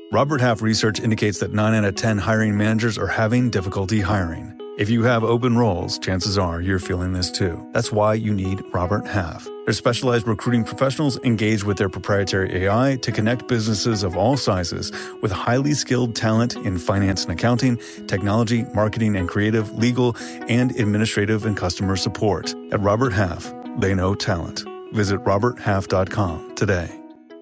Robert Half research indicates that 9 out of 10 hiring managers are having difficulty hiring. If you have open roles, chances are you're feeling this too. That's why you need Robert Half. Their specialized recruiting professionals engage with their proprietary AI to connect businesses of all sizes with highly skilled talent in finance and accounting, technology, marketing and creative, legal, and administrative and customer support. At Robert Half, they know talent. Visit roberthalf.com today.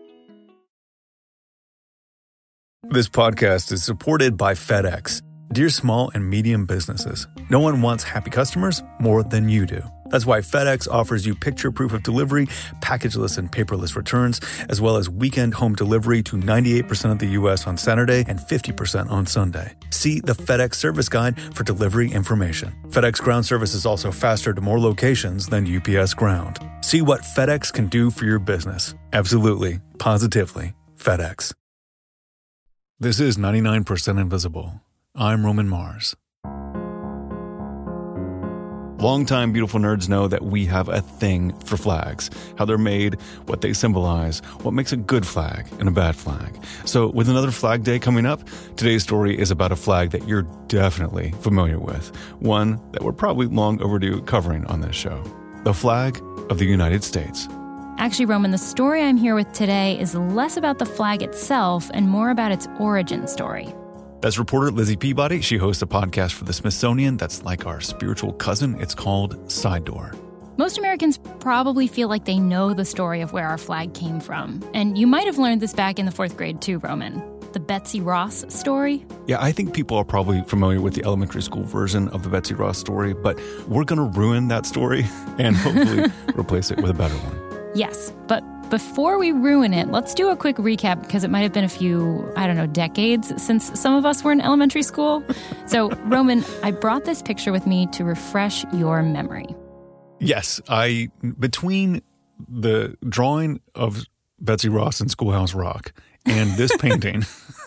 This podcast is supported by FedEx. Dear small and medium businesses, no one wants happy customers more than you do. That's why FedEx offers you picture proof of delivery, packageless and paperless returns, as well as weekend home delivery to 98% of the U.S. on Saturday and 50% on Sunday. See the FedEx service guide for delivery information. FedEx Ground service is also faster to more locations than UPS Ground. See what FedEx can do for your business. Absolutely, positively, FedEx. This is 99% Invisible. I'm Roman Mars. Longtime beautiful nerds know that we have a thing for flags, how they're made, what they symbolize, what makes a good flag and a bad flag. So with another Flag Day coming up, today's story is about a flag that you're definitely familiar with, one that we're probably long overdue covering on this show, the flag of the United States. Actually, Roman, the story I'm here with today is less about the flag itself and more about its origin story. That's reporter Lizzie Peabody. She hosts a podcast for the Smithsonian that's like our spiritual cousin. It's called Side Door. Most Americans probably feel like they know the story of where our flag came from. And you might have learned this back in the 4th grade too, Roman. The Betsy Ross story. Yeah, I think people are probably familiar with the elementary school version of the Betsy Ross story, but we're going to ruin that story and hopefully replace it with a better one. Yes, but before we ruin it, let's do a quick recap because it might have been a few, decades since some of us were in elementary school. So, Roman, I brought this picture with me to refresh your memory. Yes, between the drawing of Betsy Ross in Schoolhouse Rock and this painting,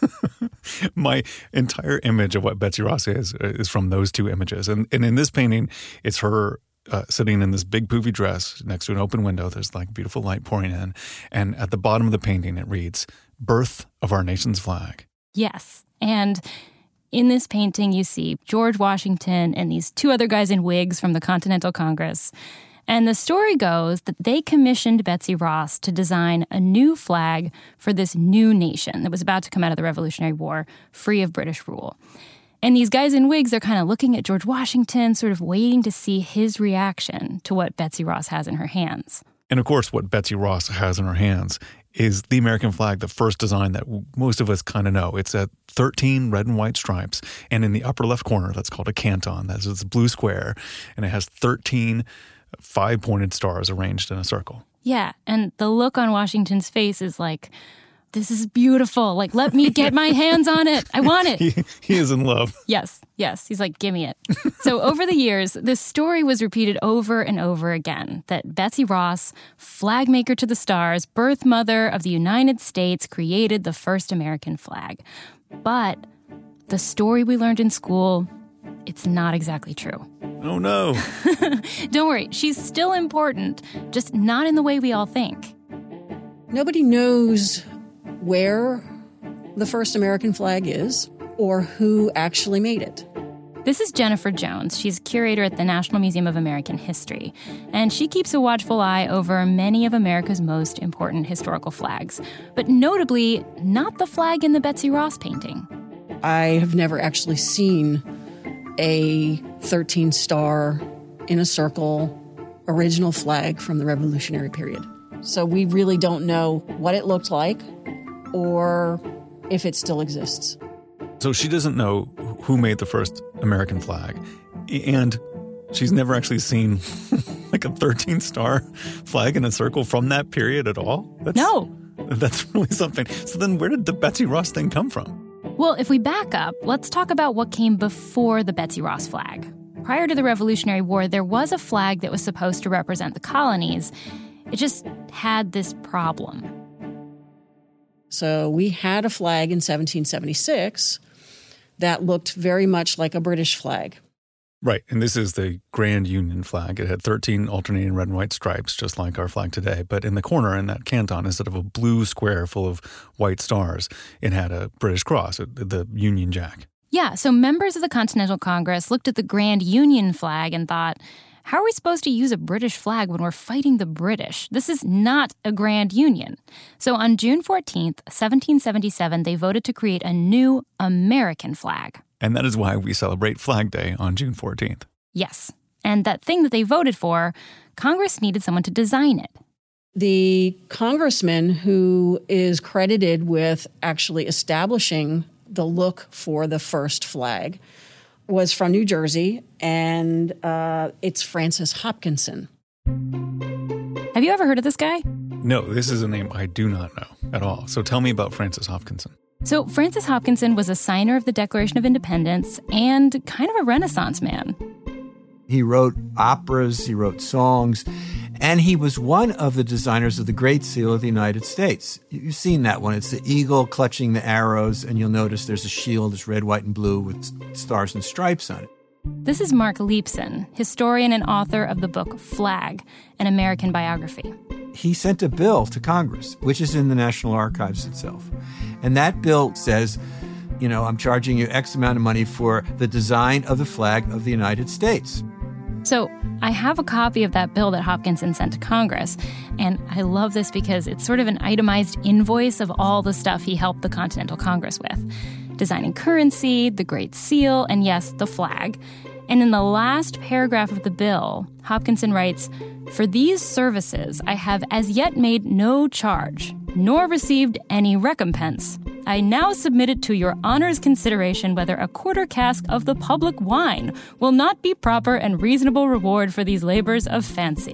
my entire image of what Betsy Ross is from those two images. And in this painting, it's her sitting in this big poofy dress next to an open window. There's like beautiful light pouring in. And at the bottom of the painting, it reads, "Birth of our nation's flag." Yes. And in this painting, you see George Washington and these two other guys in wigs from the Continental Congress. And the story goes that they commissioned Betsy Ross to design a new flag for this new nation that was about to come out of the Revolutionary War, free of British rule. And these guys in wigs, they're kind of looking at George Washington, sort of waiting to see his reaction to what Betsy Ross has in her hands. And of course, what Betsy Ross has in her hands is the American flag, the first design that most of us kind of know. It's at 13 red and white stripes, and in the upper left corner, that's called a canton. That's this blue square, and it has 13 five-pointed stars arranged in a circle. Yeah, and the look on Washington's face is like, this is beautiful. Like, let me get my hands on it. I want it. He is in love. Yes. He's like, give me it. So over the years, this story was repeated over and over again, that Betsy Ross, flag maker to the stars, birth mother of the United States, created the first American flag. But the story we learned in school, it's not exactly true. Oh, no. Don't worry. She's still important, just not in the way we all think. Nobody knows where the first American flag is or who actually made it. This is Jennifer Jones. She's curator at the National Museum of American History, and she keeps a watchful eye over many of America's most important historical flags, but notably not the flag in the Betsy Ross painting. I have never actually seen a 13-star in a circle original flag from the Revolutionary period. So we really don't know what it looked like or if it still exists. So she doesn't know who made the first American flag, and she's never actually seen like a 13-star flag in a circle from that period at all? No. That's really something. So then where did the Betsy Ross thing come from? Well, if we back up, let's talk about what came before the Betsy Ross flag. Prior to the Revolutionary War, there was a flag that was supposed to represent the colonies. It just had this problem. So we had a flag in 1776 that looked very much like a British flag. Right, and this is the Grand Union flag. It had 13 alternating red and white stripes, just like our flag today. But in the corner, in that canton, instead of a blue square full of white stars, it had a British cross, the Union Jack. Yeah, so members of the Continental Congress looked at the Grand Union flag and thought, how are we supposed to use a British flag when we're fighting the British? This is not a Grand Union. So on June 14th, 1777, they voted to create a new American flag. And that is why we celebrate Flag Day on June 14th. Yes. And that thing that they voted for, Congress needed someone to design it. The congressman who is credited with actually establishing the look for the first flag was from New Jersey, and it's Francis Hopkinson. Have you ever heard of this guy? No, this is a name I do not know at all. So tell me about Francis Hopkinson. So Francis Hopkinson was a signer of the Declaration of Independence and kind of a Renaissance man. He wrote operas, he wrote songs, and he was one of the designers of the Great Seal of the United States. You've seen that one. It's the eagle clutching the arrows, and you'll notice there's a shield that's red, white, and blue with stars and stripes on it. This is Mark Leibson, historian and author of the book Flag, an American biography. He sent a bill to Congress, which is in the National Archives itself. And that bill says, I'm charging you X amount of money for the design of the flag of the United States. So I have a copy of that bill that Hopkinson sent to Congress, and I love this because it's sort of an itemized invoice of all the stuff he helped the Continental Congress with. Designing currency, the Great Seal, and yes, the flag. And in the last paragraph of the bill, Hopkinson writes, "For these services I have as yet made no charge, nor received any recompense. I now submit it to your honor's consideration whether a quarter cask of the public wine will not be proper and reasonable reward for these labors of fancy."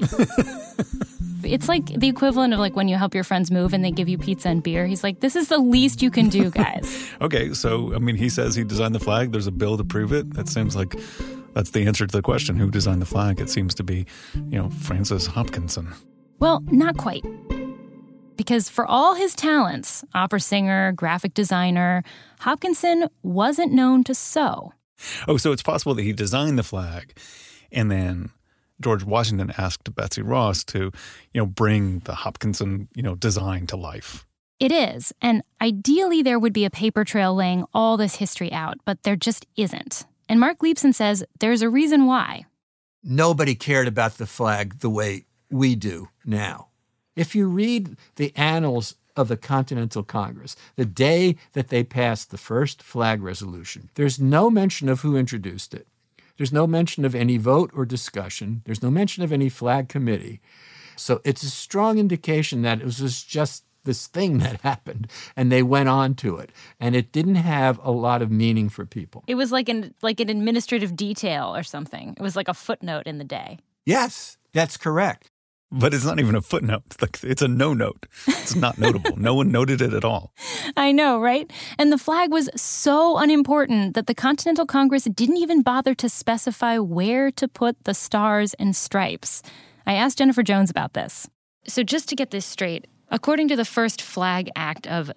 It's like the equivalent of like when you help your friends move and they give you pizza and beer. He's like, this is the least you can do, guys. Okay, so, he says he designed the flag. There's a bill to prove it. That seems like that's the answer to the question. Who designed the flag? It seems to be, Francis Hopkinson. Well, not quite. Because for all his talents, opera singer, graphic designer, Hopkinson wasn't known to sew. Oh, so it's possible that he designed the flag and then George Washington asked Betsy Ross to, bring the Hopkinson, design to life. It is. And ideally, there would be a paper trail laying all this history out, but there just isn't. And Mark Leibson says there's a reason why. Nobody cared about the flag the way we do now. If you read the annals of the Continental Congress, the day that they passed the first flag resolution, there's no mention of who introduced it. There's no mention of any vote or discussion. There's no mention of any flag committee. So it's a strong indication that it was just this thing that happened, and they went on to it. And it didn't have a lot of meaning for people. It was like an administrative detail or something. It was like a footnote in the day. Yes, that's correct. But it's not even a footnote. It's a no note. It's not notable. No one noted it at all. I know, right? And the flag was so unimportant that the Continental Congress didn't even bother to specify where to put the stars and stripes. I asked Jennifer Jones about this. So just to get this straight, according to the first Flag Act of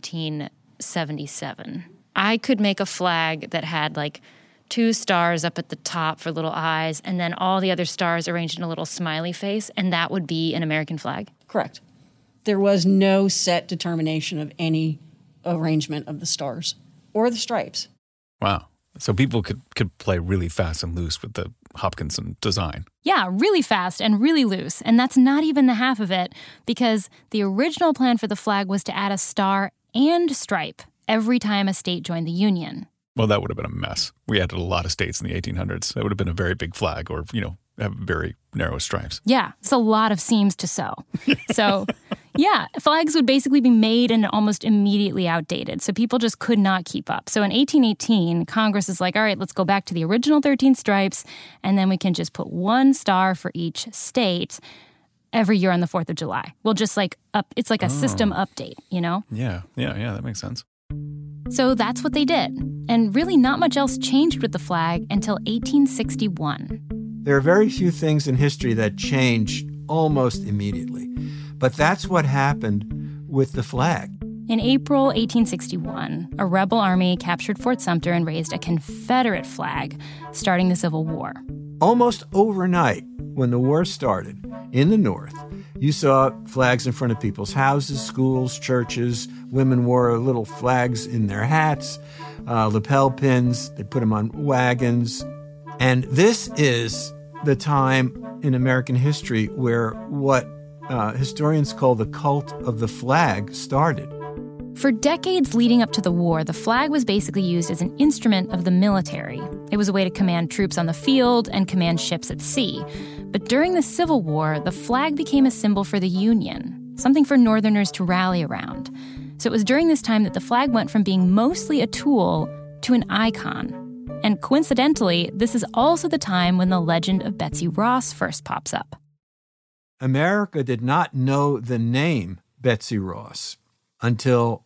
1777, I could make a flag that had 2 stars up at the top for little eyes, and then all the other stars arranged in a little smiley face, and that would be an American flag? Correct. There was no set determination of any arrangement of the stars or the stripes. Wow. So people could play really fast and loose with the Hopkinson design. Yeah, really fast and really loose. And that's not even the half of it, because the original plan for the flag was to add a star and stripe every time a state joined the Union. Well, that would have been a mess. We added a lot of states in the 1800s. That would have been a very big flag or, have very narrow stripes. Yeah, it's a lot of seams to sew. So, yeah, flags would basically be made and almost immediately outdated. So people just could not keep up. So in 1818, Congress is like, all right, let's go back to the original 13 stripes, and then we can just put 1 star for each state every year on the 4th of July. We'll just it's like a system update, Yeah, that makes sense. So that's what they did. And really not much else changed with the flag until 1861. There are very few things in history that change almost immediately. But that's what happened with the flag. In April 1861, a rebel army captured Fort Sumter and raised a Confederate flag, starting the Civil War. Almost overnight, when the war started, in the North, you saw flags in front of people's houses, schools, churches. Women wore little flags in their hats, lapel pins. They put them on wagons. And this is the time in American history where what historians call the cult of the flag started. For decades leading up to the war, the flag was basically used as an instrument of the military. It was a way to command troops on the field and command ships at sea. But during the Civil War, the flag became a symbol for the Union, something for Northerners to rally around. So it was during this time that the flag went from being mostly a tool to an icon. And coincidentally, this is also the time when the legend of Betsy Ross first pops up. America did not know the name Betsy Ross until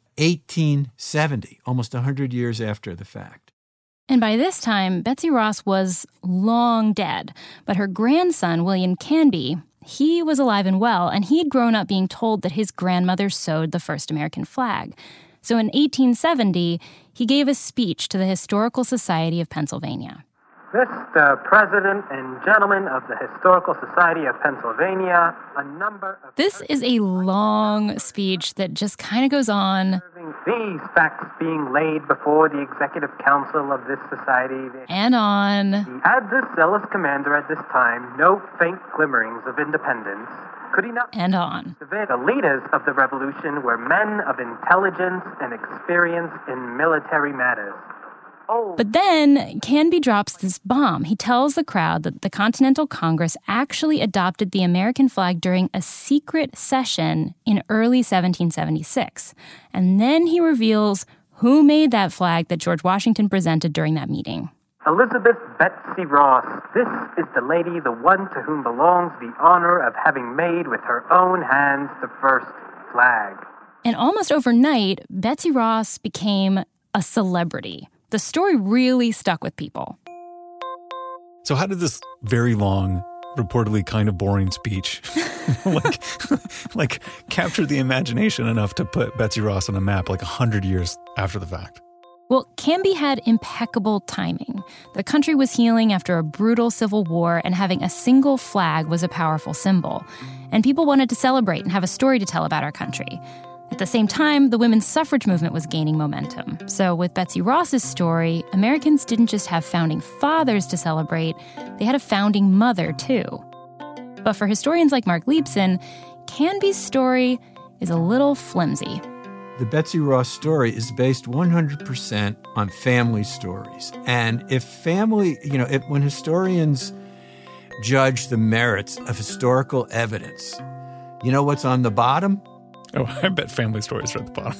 1870, almost 100 years after the fact. And by this time, Betsy Ross was long dead, but her grandson, William Canby, he was alive and well, and he'd grown up being told that his grandmother sewed the first American flag. So in 1870, he gave a speech to the Historical Society of Pennsylvania. Mr. President and gentlemen of the Historical Society of Pennsylvania, a number of... This is a long speech that just kind of goes on. These facts being laid before the Executive Council of this society. And on. Had this zealous commander at this time no faint glimmerings of independence, could he not... And on. The leaders of the revolution were men of intelligence and experience in military matters. But then Canby drops this bomb. He tells the crowd that the Continental Congress actually adopted the American flag during a secret session in early 1776. And then he reveals who made that flag that George Washington presented during that meeting. Elizabeth Betsy Ross. This is the lady, the one to whom belongs the honor of having made with her own hands the first flag. And almost overnight, Betsy Ross became a celebrity. The story really stuck with people. So how did this very long, reportedly kind of boring speech like capture the imagination enough to put Betsy Ross on a map 100 years after the fact? Well, Canby had impeccable timing. The country was healing after a brutal civil war, and having a single flag was a powerful symbol. And people wanted to celebrate and have a story to tell about our country. At the same time, the women's suffrage movement was gaining momentum. So with Betsy Ross's story, Americans didn't just have founding fathers to celebrate, they had a founding mother, too. But for historians like Mark Leibson, Canby's story is a little flimsy. The Betsy Ross story is based 100% on family stories. And when historians judge the merits of historical evidence, you know what's on the bottom? Oh, I bet family stories are at the bottom.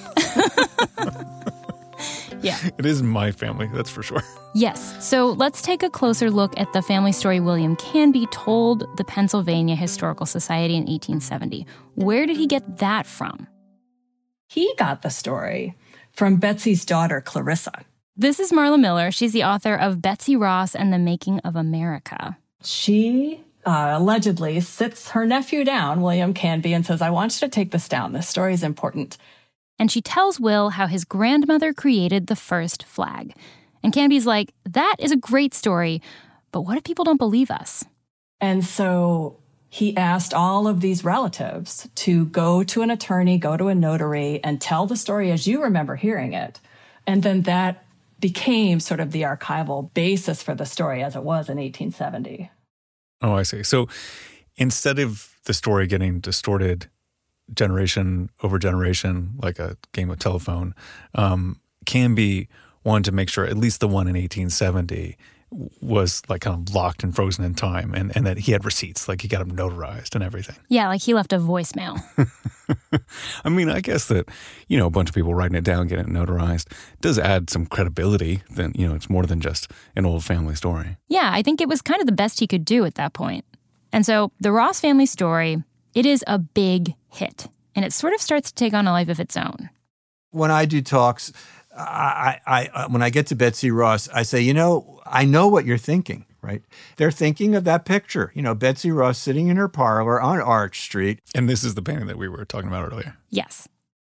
Yeah. It is my family, that's for sure. Yes. So let's take a closer look at the family story William Canby told the Pennsylvania Historical Society in 1870. Where did he get that from? He got the story from Betsy's daughter, Clarissa. This is Marla Miller. She's the author of Betsy Ross and the Making of America. She allegedly sits her nephew down, William Canby, and says, I want you to take this down. This story is important. And she tells Will how his grandmother created the first flag. And Canby's like, that is a great story, but what if people don't believe us? And so he asked all of these relatives to go to an attorney, go to a notary, and tell the story as you remember hearing it. And then that became sort of the archival basis for the story as it was in 1870. Oh, I see. So instead of the story getting distorted generation over generation, like a game of telephone, Canby wanted to make sure at least the one in 1870 was kind of locked and frozen in time, and that he had receipts, he got them notarized and everything. Yeah, he left a voicemail. I mean, I guess that, a bunch of people writing it down, getting it notarized does add some credibility. Then, it's more than just an old family story. Yeah, I think it was kind of the best he could do at that point. And so the Ross family story, it is a big hit, and it sort of starts to take on a life of its own. When I do talks, when I get to Betsy Ross, I say, I know what you're thinking, right? They're thinking of that picture, Betsy Ross sitting in her parlor on Arch Street. And this is the painting that we were talking about earlier. Yes.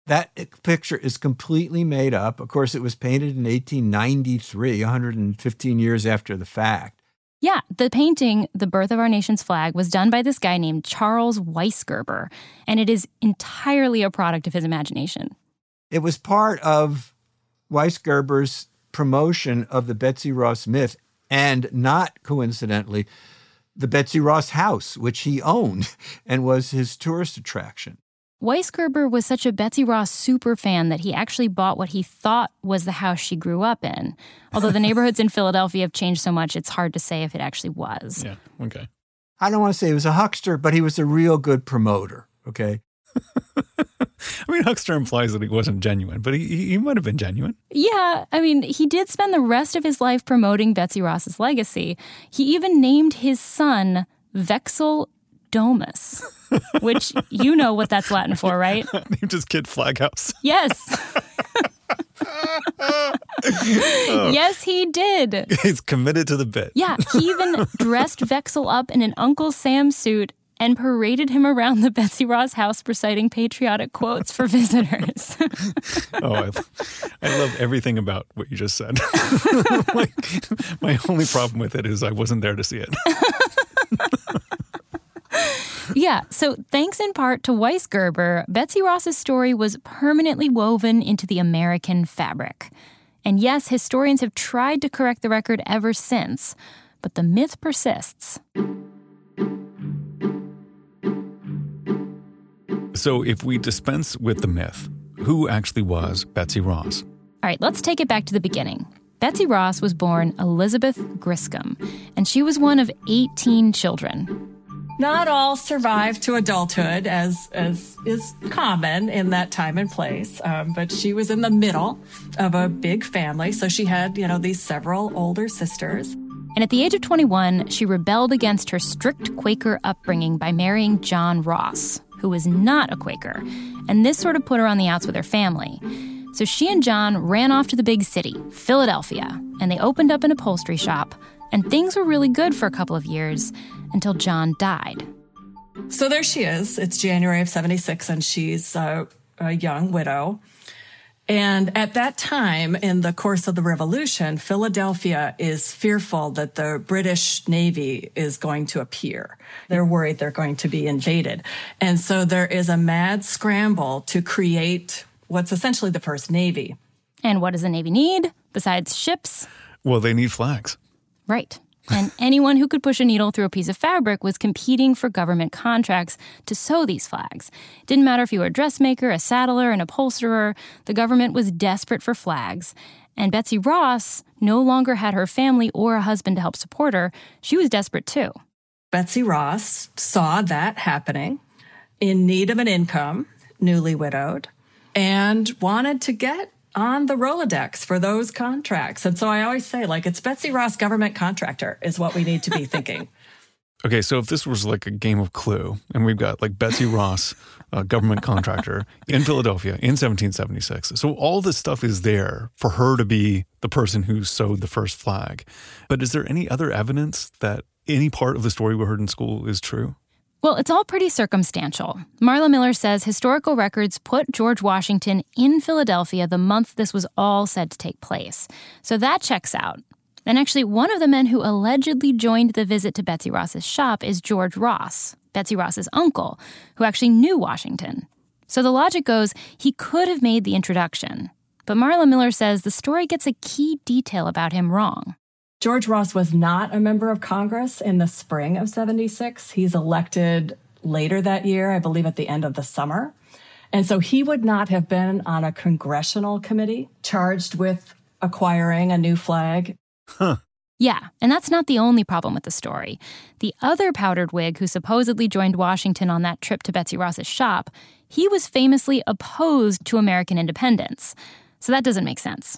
That picture is completely made up. Of course, it was painted in 1893, 115 years after the fact. Yeah, the painting, The Birth of Our Nation's Flag, was done by this guy named Charles Weisgerber, and it is entirely a product of his imagination. It was part of Weisgerber's promotion of the Betsy Ross myth, and not coincidentally, the Betsy Ross house, which he owned and was his tourist attraction. Weisgerber was such a Betsy Ross super fan that he actually bought what he thought was the house she grew up in. Although the neighborhoods in Philadelphia have changed so much, it's hard to say if it actually was. Yeah, okay. I don't want to say he was a huckster, but he was a real good promoter, okay? I mean, huckster implies that he wasn't genuine, but he might have been genuine. Yeah, I mean, he did spend the rest of his life promoting Betsy Ross's legacy. He even named his son Vexil Domus, which you know what that's Latin for, right? Named his kid Flaghouse. Yes. Yes, he did. He's committed to the bit. Yeah, he even dressed Vexil up in an Uncle Sam suit and paraded him around the Betsy Ross house reciting patriotic quotes for visitors. Oh, I love everything about what you just said. My only problem with it is I wasn't there to see it. Yeah, so thanks in part to Weisgerber, Betsy Ross's story was permanently woven into the American fabric. And yes, historians have tried to correct the record ever since, but the myth persists. So if we dispense with the myth, who actually was Betsy Ross? All right, let's take it back to the beginning. Betsy Ross was born Elizabeth Griscom, and she was one of 18 children. Not all survived to adulthood, as is common in that time and place. But she was in the middle of a big family, so she had, these several older sisters. And at the age of 21, she rebelled against her strict Quaker upbringing by marrying John Ross, who was not a Quaker. And this sort of put her on the outs with her family. So she and John ran off to the big city, Philadelphia, and they opened up an upholstery shop. And things were really good for a couple of years until John died. So there she is. It's January of 76, and she's a young widow. And at that time, in the course of the Revolution, Philadelphia is fearful that the British Navy is going to appear. They're worried they're going to be invaded. And so there is a mad scramble to create what's essentially the first Navy. And what does the Navy need besides ships? Well, they need flags. Right. And anyone who could push a needle through a piece of fabric was competing for government contracts to sew these flags. It didn't matter if you were a dressmaker, a saddler, an upholsterer. The government was desperate for flags. And Betsy Ross no longer had her family or a husband to help support her. She was desperate too. Betsy Ross saw that happening, in need of an income, newly widowed, and wanted to get on the Rolodex for those contracts. And so I always say, it's Betsy Ross government contractor is what we need to be thinking. Okay, so if this was like a game of Clue, and we've got Betsy Ross, government contractor in Philadelphia in 1776. So all this stuff is there for her to be the person who sewed the first flag. But is there any other evidence that any part of the story we heard in school is true? Well, it's all pretty circumstantial. Marla Miller says historical records put George Washington in Philadelphia the month this was all said to take place. So that checks out. And actually, one of the men who allegedly joined the visit to Betsy Ross's shop is George Ross, Betsy Ross's uncle, who actually knew Washington. So the logic goes he could have made the introduction. But Marla Miller says the story gets a key detail about him wrong. George Ross was not a member of Congress in the spring of 76. He's elected later that year, I believe at the end of the summer. And so he would not have been on a congressional committee charged with acquiring a new flag. Huh. Yeah, and that's not the only problem with the story. The other powdered Whig who supposedly joined Washington on that trip to Betsy Ross's shop, he was famously opposed to American independence. So that doesn't make sense.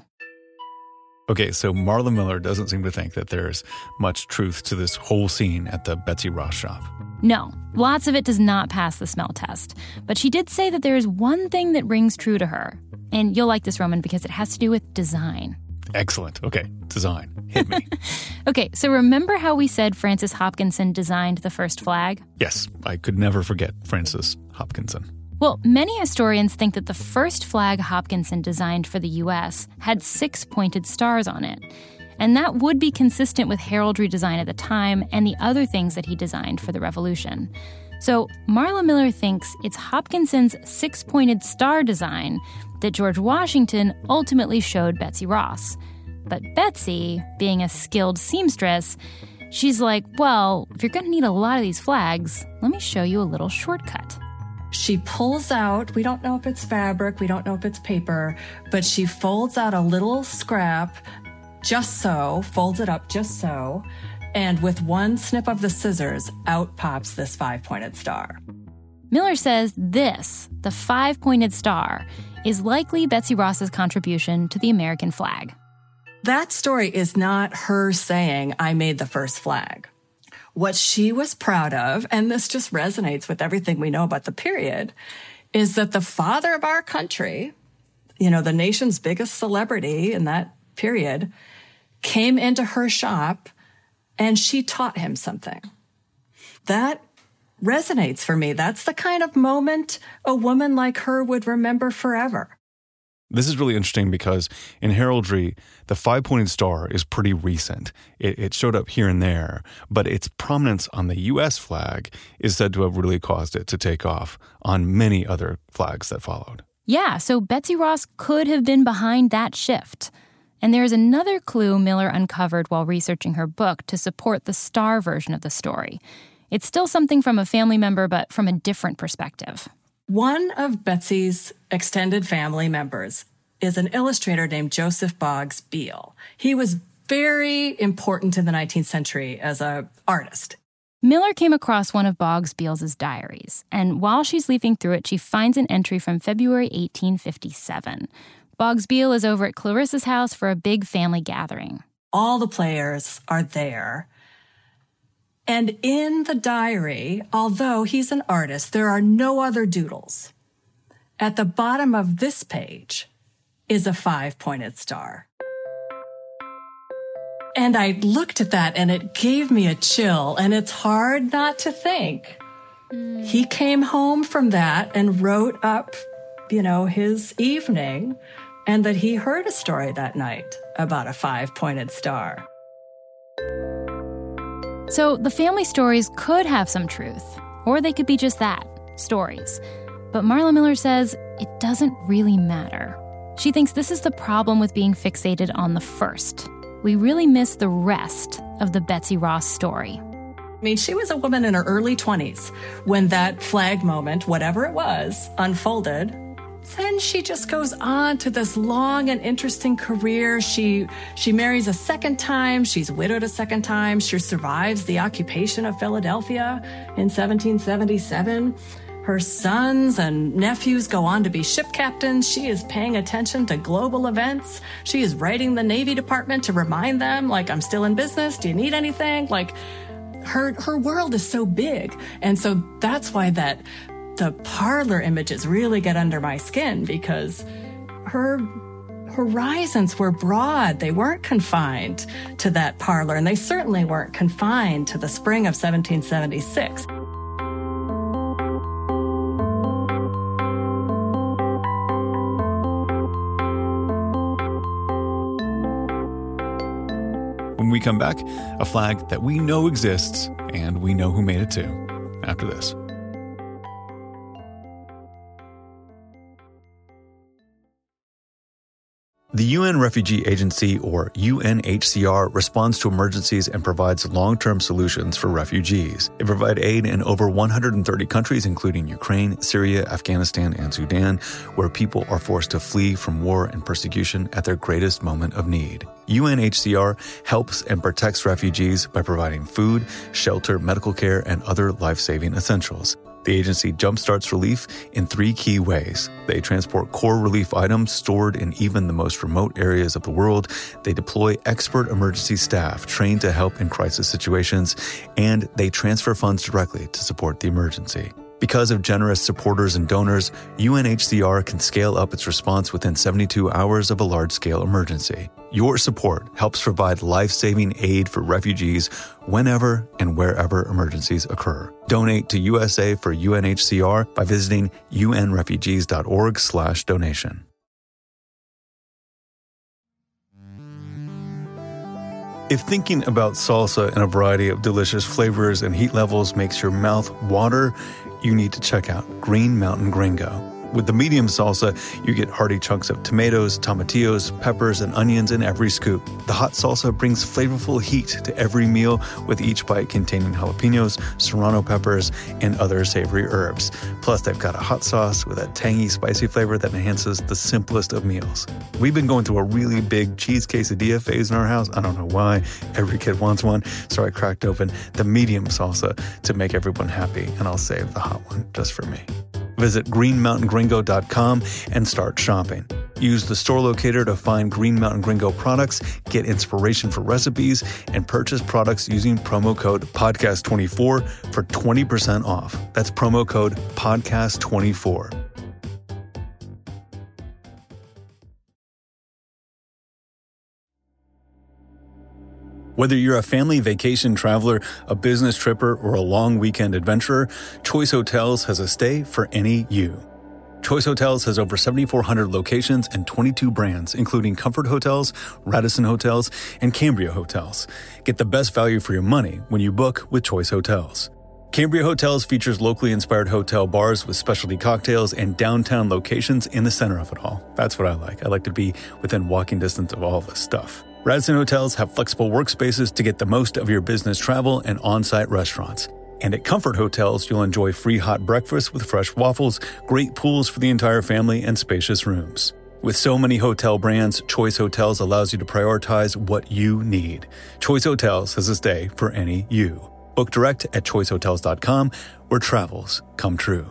Okay, so Marla Miller doesn't seem to think that there's much truth to this whole scene at the Betsy Ross shop. No, lots of it does not pass the smell test. But she did say that there is one thing that rings true to her. And you'll like this, Roman, because it has to do with design. Excellent. Okay, design. Hit me. Okay, so remember how we said Francis Hopkinson designed the first flag? Yes, I could never forget Francis Hopkinson. Well, many historians think that the first flag Hopkinson designed for the U.S. had 6 pointed stars on it. And that would be consistent with heraldry design at the time and the other things that he designed for the Revolution. So Marla Miller thinks it's Hopkinson's 6-pointed star design that George Washington ultimately showed Betsy Ross. But Betsy, being a skilled seamstress, she's like, well, if you're going to need a lot of these flags, let me show you a little shortcut. She pulls out, we don't know if it's fabric, we don't know if it's paper, but she folds out a little scrap, just so, folds it up just so, and with one snip of the scissors, out pops this 5-pointed star. Miller says this, the 5-pointed star, is likely Betsy Ross's contribution to the American flag. That story is not her saying, I made the first flag. What she was proud of, and this just resonates with everything we know about the period, is that the father of our country, the nation's biggest celebrity in that period, came into her shop and she taught him something. That resonates for me. That's the kind of moment a woman like her would remember forever. This is really interesting because in heraldry, the 5-pointed star is pretty recent. It showed up here and there, but its prominence on the U.S. flag is said to have really caused it to take off on many other flags that followed. Yeah, so Betsy Ross could have been behind that shift. And there's another clue Miller uncovered while researching her book to support the star version of the story. It's still something from a family member, but from a different perspective. One of Betsy's extended family members is an illustrator named Joseph Boggs Beale. He was very important in the 19th century as an artist. Miller came across one of Boggs Beale's diaries, and while she's leafing through it, she finds an entry from February 1857. Boggs Beale is over at Clarissa's house for a big family gathering. All the players are there. And in the diary, although he's an artist, there are no other doodles. At the bottom of this page is a 5-pointed star. And I looked at that and it gave me a chill, and it's hard not to think. He came home from that and wrote up, his evening, and that he heard a story that night about a 5-pointed star. So the family stories could have some truth, or they could be just that, stories. But Marla Miller says it doesn't really matter. She thinks this is the problem with being fixated on the first. We really miss the rest of the Betsy Ross story. She was a woman in her early 20s when that flag moment, whatever it was, unfolded. Then she just goes on to this long and interesting career. She marries a second time. She's widowed a second time. She survives the occupation of Philadelphia in 1777. Her sons and nephews go on to be ship captains. She is paying attention to global events. She is writing the Navy Department to remind them, I'm still in business. Do you need anything? Her world is so big. And so that's why the parlor images really get under my skin, because her horizons were broad. They weren't confined to that parlor, and they certainly weren't confined to the spring of 1776. When we come back, a flag that we know exists and we know who made it too. After this. The UN Refugee Agency, or UNHCR, responds to emergencies and provides long-term solutions for refugees. They provide aid in over 130 countries, including Ukraine, Syria, Afghanistan, and Sudan, where people are forced to flee from war and persecution at their greatest moment of need. UNHCR helps and protects refugees by providing food, shelter, medical care, and other life-saving essentials. The agency jumpstarts relief in 3 key ways. They transport core relief items stored in even the most remote areas of the world. They deploy expert emergency staff trained to help in crisis situations. And they transfer funds directly to support the emergency. Because of generous supporters and donors, UNHCR can scale up its response within 72 hours of a large-scale emergency. Your support helps provide life-saving aid for refugees whenever and wherever emergencies occur. Donate to USA for UNHCR by visiting unrefugees.org/donation. If thinking about salsa and a variety of delicious flavors and heat levels makes your mouth water, you need to check out Green Mountain Gringo. With the medium salsa, you get hearty chunks of tomatoes, tomatillos, peppers, and onions in every scoop. The hot salsa brings flavorful heat to every meal, with each bite containing jalapenos, serrano peppers, and other savory herbs. Plus, they've got a hot sauce with a tangy, spicy flavor that enhances the simplest of meals. We've been going through a really big cheese quesadilla phase in our house. I don't know why. Every kid wants one, so I cracked open the medium salsa to make everyone happy, and I'll save the hot one just for me. Visit greenmountaingringo.com and start shopping. Use the store locator to find Green Mountain Gringo products, get inspiration for recipes, and purchase products using promo code PODCAST24 for 20% off. That's promo code PODCAST24. Whether you're a family vacation traveler, a business tripper, or a long weekend adventurer, Choice Hotels has a stay for any you. Choice Hotels has over 7,400 locations and 22 brands, including Comfort Hotels, Radisson Hotels, and Cambria Hotels. Get the best value for your money when you book with Choice Hotels. Cambria Hotels features locally inspired hotel bars with specialty cocktails and downtown locations in the center of it all. That's what I like. I like to be within walking distance of all this stuff. Radisson Hotels have flexible workspaces to get the most of your business travel and on-site restaurants. And at Comfort Hotels, you'll enjoy free hot breakfast with fresh waffles, great pools for the entire family, and spacious rooms. With so many hotel brands, Choice Hotels allows you to prioritize what you need. Choice Hotels has a stay for any you. Book direct at choicehotels.com, where travels come true.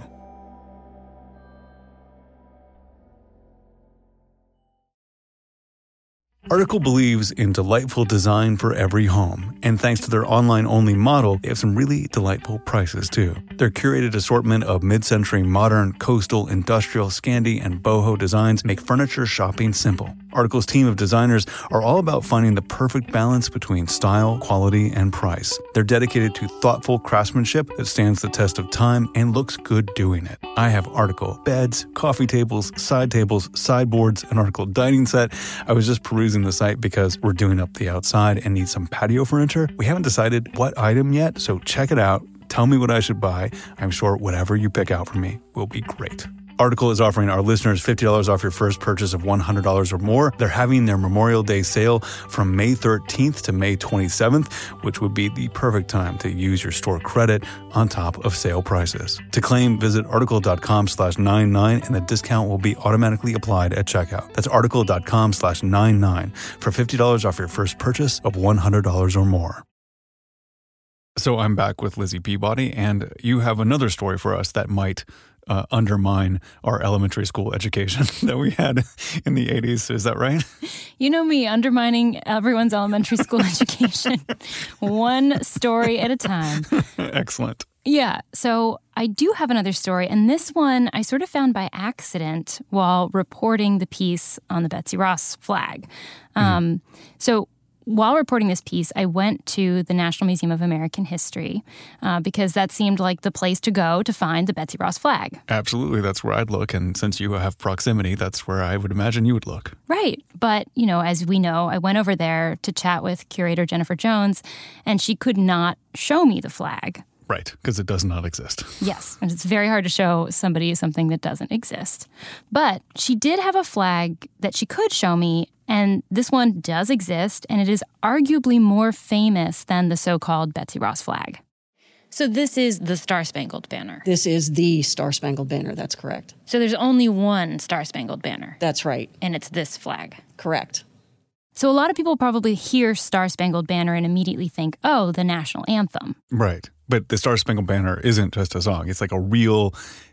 Article believes in delightful design for every home, and thanks to their online-only model, they have some really delightful prices too. Their curated assortment of mid-century modern, coastal, industrial, Scandi, and boho designs make furniture shopping simple. Article's team of designers are all about finding the perfect balance between style, quality, and price. They're dedicated to thoughtful craftsmanship that stands the test of time and looks good doing it. I have Article beds, coffee tables, sideboards, an Article dining set. I was just perusing the site because we're doing up the outside and need some patio furniture. We haven't decided what item yet, so check it out. Tell me what I should buy. I'm sure whatever you pick out for me will be great. Article is offering our listeners $50 off your first purchase of $100 or more. They're having their Memorial Day sale from May 13th to May 27th, which would be the perfect time to use your store credit on top of sale prices. To claim, visit article.com/99 and the discount will be automatically applied at checkout. That's article.com/99 for $50 off your first purchase of $100 or more. So I'm back with Lizzie Peabody, and you have another story for us that might undermine our elementary school education that we had in the 80s. Is that right? You know me, undermining everyone's elementary school education. One story at a time. Excellent. Yeah, so I do have another story, and this one I sort of found by accident while reporting the piece on the Betsy Ross flag. So while reporting this piece, I went to the National Museum of American History because that seemed like the place to go to find the Betsy Ross flag. Absolutely. That's where I'd look. And since you have proximity, that's where I would imagine you would look. Right. But, you know, as we know, I went over there to chat with curator Jennifer Jones, and she could not show me the flag. Right, because it does not exist. Yes, and it's very hard to show somebody something that doesn't exist. But she did have a flag that she could show me, and this one does exist, and it is arguably more famous than the so-called Betsy Ross flag. So this is the Star-Spangled Banner. This is the Star-Spangled Banner, that's correct. So there's only one Star-Spangled Banner. That's right. And it's this flag. Correct. So a lot of people probably hear Star-Spangled Banner and immediately think, oh, the national anthem. Right. But the Star-Spangled Banner isn't just a song. It's like a real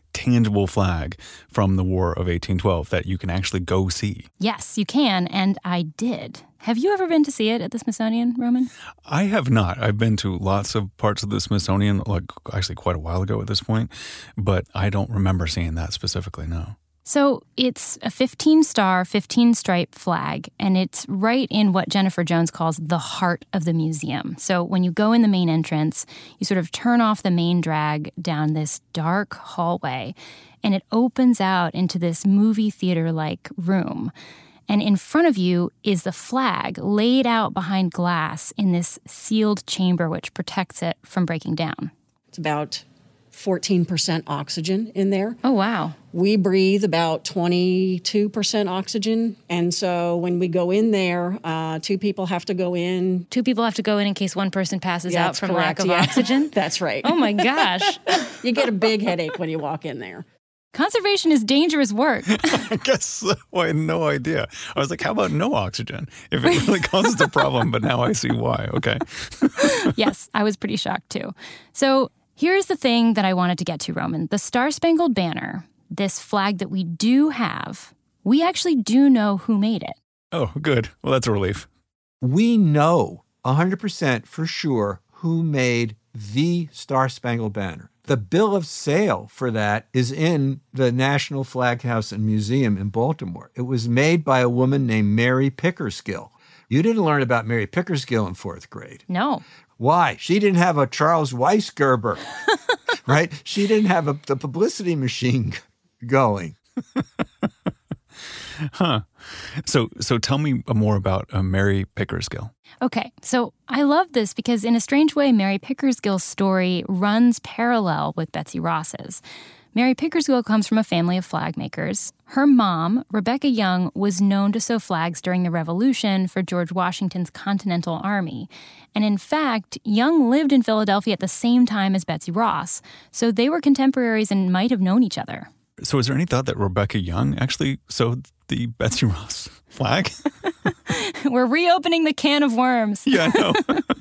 tangible flag from the War of 1812 that you can actually go see. Yes, you can, and I did. Have you ever been to see it at the Smithsonian, Roman? I have not. I've been to lots of parts of the Smithsonian, like actually quite a while ago at this point, but I don't remember seeing that specifically, no. So it's a 15-star, 15-stripe flag, and it's right in what Jennifer Jones calls the heart of the museum. So when you go in the main entrance, you sort of turn off the main drag down this dark hallway, and it opens out into this movie theater-like room. And in front of you is the flag laid out behind glass in this sealed chamber which protects it from breaking down. It's about 14% oxygen in there. Oh, wow. We breathe about 22% oxygen. And so when we go in there, 2 people have to go in. 2 people have to go in case one person passes out That's from correct, lack of yeah. oxygen? That's right. Oh, my gosh. You get a big headache when you walk in there. Conservation is dangerous work. I guess so. I had no idea. I was like, how about no oxygen? If it really causes a problem, but now I see why. Okay. Yes, I was pretty shocked too. So here's the thing that I wanted to get to, Roman. The Star-Spangled Banner, this flag that we do have, we actually do know who made it. Oh, good. Well, that's a relief. We know 100% for sure who made the Star-Spangled Banner. The bill of sale for that is in the National Flag House and Museum in Baltimore. It was made by a woman named Mary Pickersgill. You didn't learn about Mary Pickersgill in 4th grade. No. Why? She didn't have a Charles Weisgerber, right? She didn't have the publicity machine going. Huh. So tell me more about Mary Pickersgill. Okay, so I love this because in a strange way, Mary Pickersgill's story runs parallel with Betsy Ross's. Mary Pickersgill comes from a family of flag makers. Her mom, Rebecca Young, was known to sew flags during the Revolution for George Washington's Continental Army. And in fact, Young lived in Philadelphia at the same time as Betsy Ross, so they were contemporaries and might have known each other. So is there any thought that Rebecca Young actually sewed the Betsy Ross flag? We're reopening the can of worms. Yeah, I know.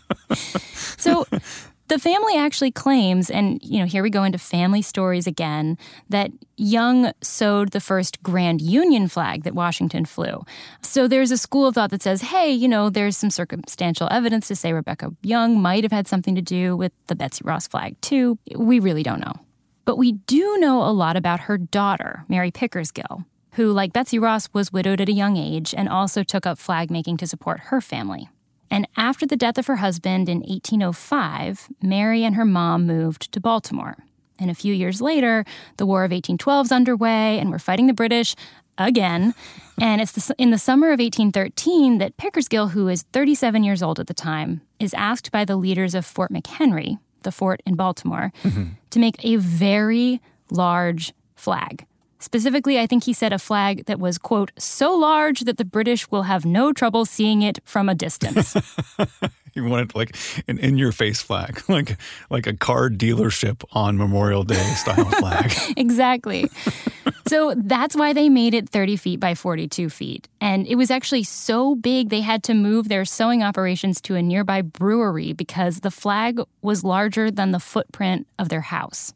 So the family actually claims, and here we go into family stories again, that Young sewed the first Grand Union flag that Washington flew. So there's a school of thought that says, hey, there's some circumstantial evidence to say Rebecca Young might have had something to do with the Betsy Ross flag too. We really don't know. But we do know a lot about her daughter, Mary Pickersgill, who, like Betsy Ross, was widowed at a young age and also took up flag making to support her family. And after the death of her husband in 1805, Mary and her mom moved to Baltimore. And a few years later, the War of 1812 is underway, and we're fighting the British again. And it's in the summer of 1813 that Pickersgill, who is 37 years old at the time, is asked by the leaders of Fort McHenry, the fort in Baltimore, to make a very large flag. Specifically, I think he said a flag that was, quote, so large that the British will have no trouble seeing it from a distance. You wanted like an in-your-face flag, like a car dealership on Memorial Day style flag. Exactly. So that's why they made it 30 feet by 42 feet. And it was actually so big they had to move their sewing operations to a nearby brewery because the flag was larger than the footprint of their house.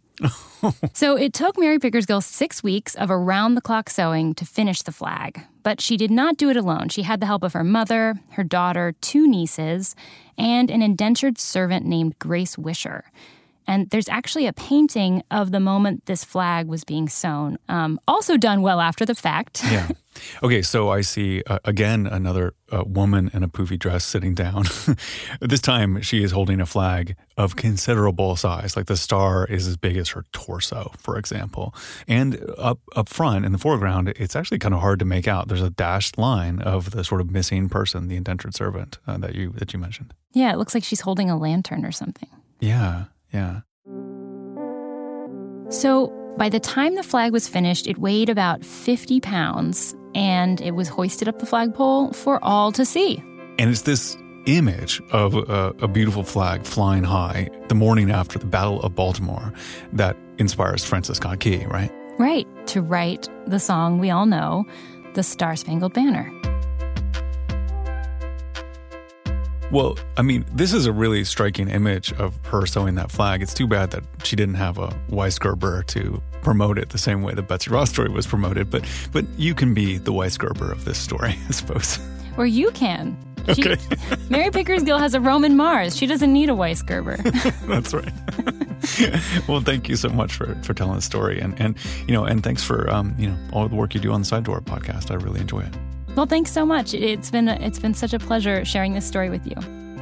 So it took Mary Pickersgill 6 weeks of around-the-clock sewing to finish the flag. But she did not do it alone. She had the help of her mother, her daughter, 2 nieces, and an indentured servant named Grace Wisher. And there's actually a painting of the moment this flag was being sewn, also done well after the fact. Yeah. Okay, so I see, again, another woman in a poofy dress sitting down. This time, she is holding a flag of considerable size. Like the star is as big as her torso, for example. And up front in the foreground, it's actually kind of hard to make out. There's a dashed line of the sort of missing person, the indentured servant that you mentioned. Yeah, it looks like she's holding a lantern or something. Yeah. So by the time the flag was finished, it weighed about 50 pounds, and it was hoisted up the flagpole for all to see. And it's this image of a beautiful flag flying high the morning after the Battle of Baltimore that inspires Francis Scott Key, right? Right, to write the song we all know, The Star-Spangled Banner. Well, I mean, this is a really striking image of her sewing that flag. It's too bad that she didn't have a Weisgerber to promote it the same way the Betsy Ross story was promoted. But you can be the Weisgerber of this story, I suppose. Or you can. Okay. Mary Pickersgill has a Roman Mars. She doesn't need a Weisgerber. That's right. Well, thank you so much for telling the story. And thanks for, all the work you do on the Side Door podcast. I really enjoy it. Well, thanks so much. It's been such a pleasure sharing this story with you.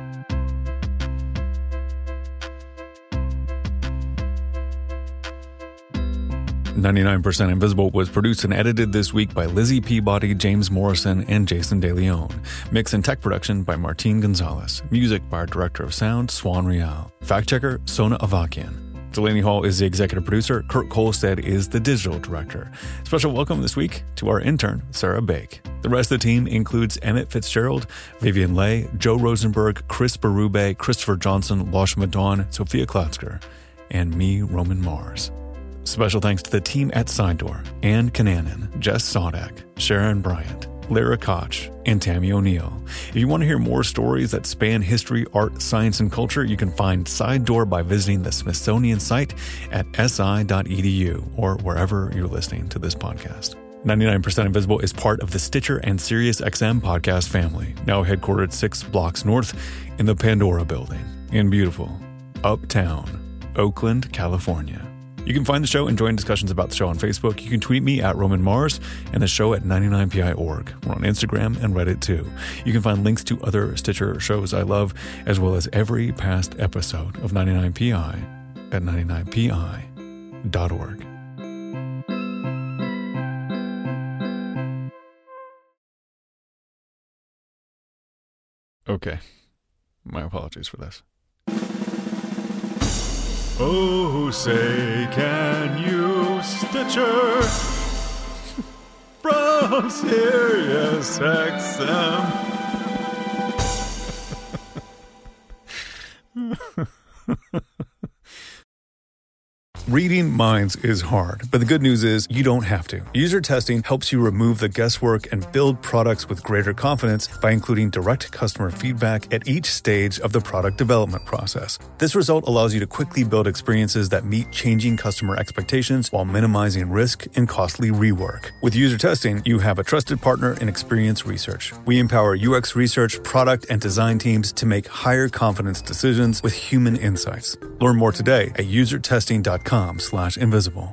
"99% Invisible" was produced and edited this week by Lizzie Peabody, James Morrison, and Jason De Leon. Mix and tech production by Martin Gonzalez. Music by our director of sound, Swan Real. Fact checker, Sona Avakian. Delaney Hall is the executive producer. Kurt Kolstad is the digital director. Special welcome this week to our intern, Sarah Bake. The rest of the team includes Emmett Fitzgerald, Vivian Leigh, Joe Rosenberg, Chris Berube, Christopher Johnson, Lashma Dawn, Sophia Klotzker, and me, Roman Mars. Special thanks to the team at Side Door, Ann Kananen, Jess Sodak, Sharon Bryant, Lara Koch, and Tammy O'Neill. If you want to hear more stories that span history, art, science, and culture, you can find Side Door by visiting the Smithsonian site at si.edu or wherever you're listening to this podcast. 99% Invisible is part of the Stitcher and SiriusXM podcast family, now headquartered 6 blocks north in the Pandora Building in beautiful Uptown, Oakland, California. You can find the show and join discussions about the show on Facebook. You can tweet me at Roman Mars and the show at 99pi.org. We're on Instagram and Reddit too. You can find links to other Stitcher shows I love, as well as every past episode of 99pi at 99pi.org. Okay. My apologies for this. Oh, say, can you Stitcher from SiriusXM? Reading minds is hard, but the good news is you don't have to. User testing helps you remove the guesswork and build products with greater confidence by including direct customer feedback at each stage of the product development process. This result allows you to quickly build experiences that meet changing customer expectations while minimizing risk and costly rework. With user testing, you have a trusted partner in Experience Research. We empower UX research, product, and design teams to make higher confidence decisions with human insights. Learn more today at usertesting.com/invisible.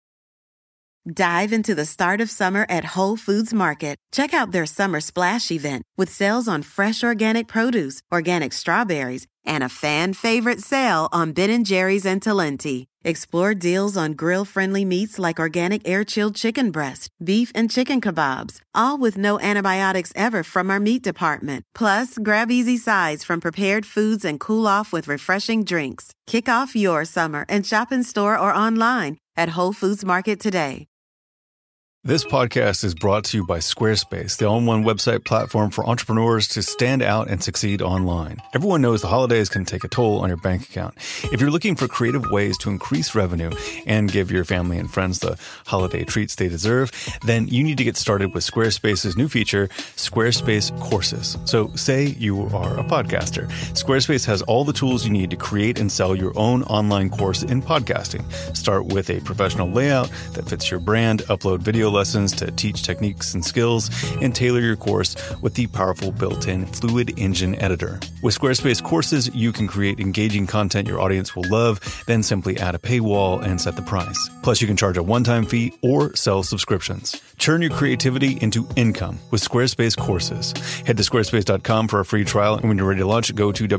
Dive into the start of summer at Whole Foods Market. Check out their Summer Splash event with sales on fresh organic produce, organic strawberries, and a fan-favorite sale on Ben & Jerry's and Talenti. Explore deals on grill-friendly meats like organic air-chilled chicken breast, beef and chicken kebabs, all with no antibiotics ever from our meat department. Plus, grab easy sides from prepared foods and cool off with refreshing drinks. Kick off your summer and shop in store or online at Whole Foods Market today. This podcast is brought to you by Squarespace, the all-in-one website platform for entrepreneurs to stand out and succeed online. Everyone knows the holidays can take a toll on your bank account. If you're looking for creative ways to increase revenue and give your family and friends the holiday treats they deserve, then you need to get started with Squarespace's new feature, Squarespace Courses. So say you are a podcaster. Squarespace has all the tools you need to create and sell your own online course in podcasting. Start with a professional layout that fits your brand, upload video lessons to teach techniques and skills, and tailor your course with the powerful built-in Fluid Engine editor. With Squarespace Courses, you can create engaging content your audience will love, then simply add a paywall and set the price. Plus, you can charge a one-time fee or sell subscriptions. Turn your creativity into income with Squarespace Courses. Head to squarespace.com for a free trial, and when you're ready to launch, go to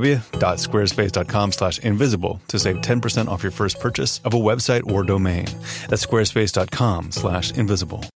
www.squarespace.com/invisible to save 10% off your first purchase of a website or domain. That's squarespace.com/invisible.